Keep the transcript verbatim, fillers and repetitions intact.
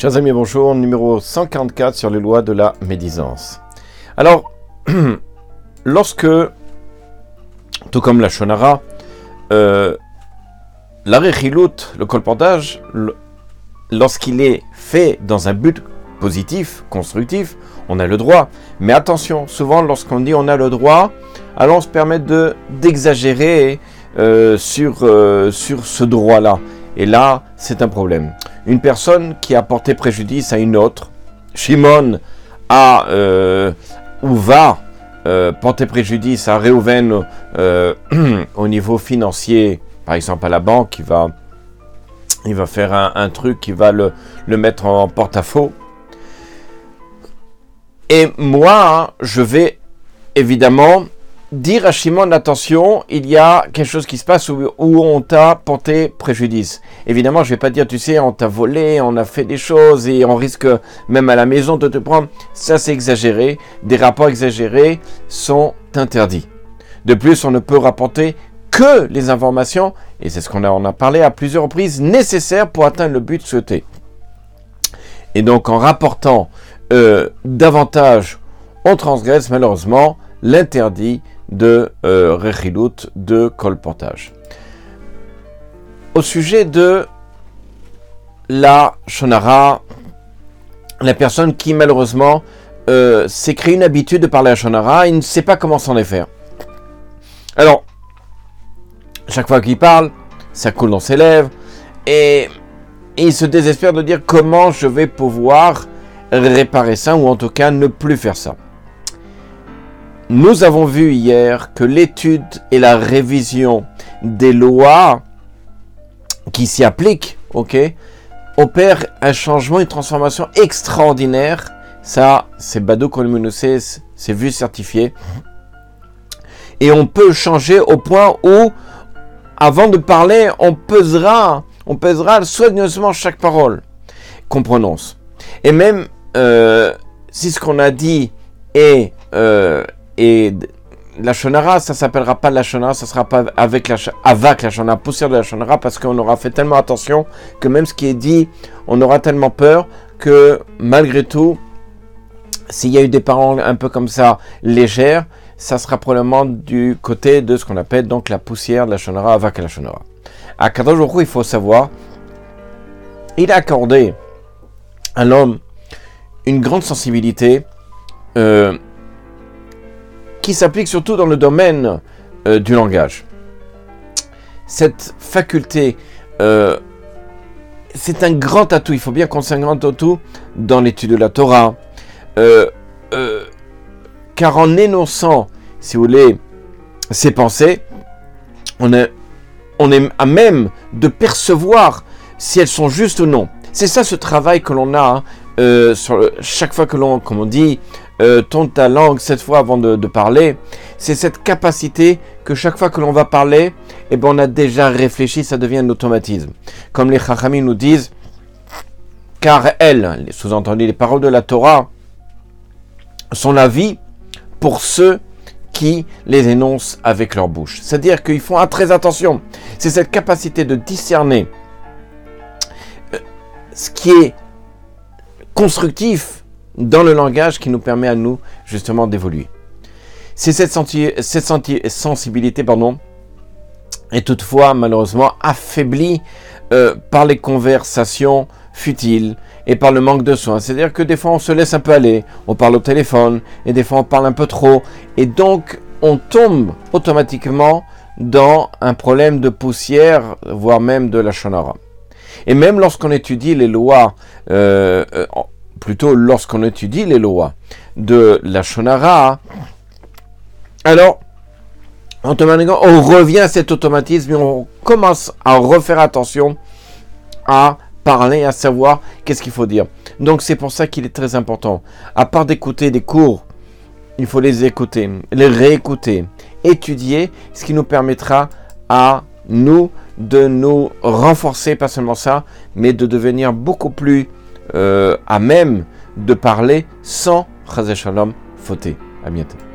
Chers amis, bonjour, numéro cent quarante-quatre sur les lois de la médisance. Alors, lorsque, tout comme la shonara, euh, la rechilut, le colportage, lorsqu'il est fait dans un but positif, constructif, on a le droit. Mais attention, souvent lorsqu'on dit on a le droit, alors on se permet de, d'exagérer euh, sur, euh, sur ce droit-là. Et là, c'est un problème. Une personne qui a porté préjudice à une autre, Shimon a euh, ou va euh, porter préjudice à Réhouven euh, au niveau financier, par exemple à la banque, il va, il va faire un, un truc qui va le, le mettre en porte-à-faux. Et moi, je vais évidemment dire à Shimon, attention, il y a quelque chose qui se passe où, où on t'a porté préjudice. Évidemment, je ne vais pas dire, tu sais, on t'a volé, on a fait des choses et on risque même à la maison de te prendre. Ça, c'est exagéré. Des rapports exagérés sont interdits. De plus, on ne peut rapporter que les informations, et c'est ce qu'on a, on a parlé à plusieurs reprises, nécessaires pour atteindre le but souhaité. Et donc, en rapportant euh, davantage, on transgresse malheureusement l'interdit de euh, rechilut, de colportage. Au sujet de la shonara, la personne qui malheureusement euh, s'est créé une habitude de parler à shonara, il ne sait pas comment s'en faire. Alors, chaque fois qu'il parle, ça coule dans ses lèvres, et, et il se désespère de dire comment je vais pouvoir réparer ça, ou en tout cas ne plus faire ça. Nous avons vu hier que l'étude et la révision des lois qui s'y appliquent, ok, opèrent un changement, une transformation extraordinaire. Ça, c'est Badou Kolmunusé, c'est vu certifié. Et on peut changer au point où, avant de parler, on pesera, on pèsera soigneusement chaque parole qu'on prononce. Et même euh, si ce qu'on a dit est euh, Et la shonara, ça ne s'appellera pas la shonara, ça ne sera pas avec la, avec la shonara, poussière de la shonara, parce qu'on aura fait tellement attention que même ce qui est dit, on aura tellement peur que malgré tout, s'il y a eu des paroles un peu comme ça, légères, ça sera probablement du côté de ce qu'on appelle donc la poussière de la shonara, avec la shonara. À Kadosh Baruch Hu, il faut savoir, il a accordé à l'homme une grande sensibilité, euh, qui s'applique surtout dans le domaine euh, du langage. Cette faculté, euh, c'est un grand atout, il faut bien qu'on s'en un grand atout dans l'étude de la Torah, euh, euh, car en énonçant, si vous voulez, ses pensées, on est, on est à même de percevoir si elles sont justes ou non. C'est ça ce travail que l'on a, hein, euh, sur le, chaque fois que l'on, comme on dit, Euh, tourne ta langue cette fois avant de, de parler, c'est cette capacité que chaque fois que l'on va parler, eh ben on a déjà réfléchi, ça devient un automatisme. Comme les Chachamim nous disent, car elles, sous-entendu les paroles de la Torah, sont la vie pour ceux qui les énoncent avec leur bouche. C'est-à-dire qu'ils font très attention. C'est cette capacité de discerner ce qui est constructif dans le langage qui nous permet à nous, justement, d'évoluer. C'est cette, senti- cette senti- sensibilité, pardon, est toutefois, malheureusement, affaiblie euh, par les conversations futiles et par le manque de soin. C'est-à-dire que des fois, on se laisse un peu aller, on parle au téléphone, et des fois, on parle un peu trop, et donc, on tombe automatiquement dans un problème de poussière, voire même de la shonara. Et même lorsqu'on étudie les lois, euh, euh, plutôt lorsqu'on étudie les lois de la shonara, alors automatiquement on revient à cet automatisme et on commence à refaire attention à parler, à savoir qu'est-ce qu'il faut dire. Donc c'est pour ça qu'il est très important, à part d'écouter des cours, il faut les écouter, les réécouter, étudier, ce qui nous permettra à nous de nous renforcer, pas seulement ça, mais de devenir beaucoup plus Euh, à même de parler sans, chazé shalom, fauter. À bientôt.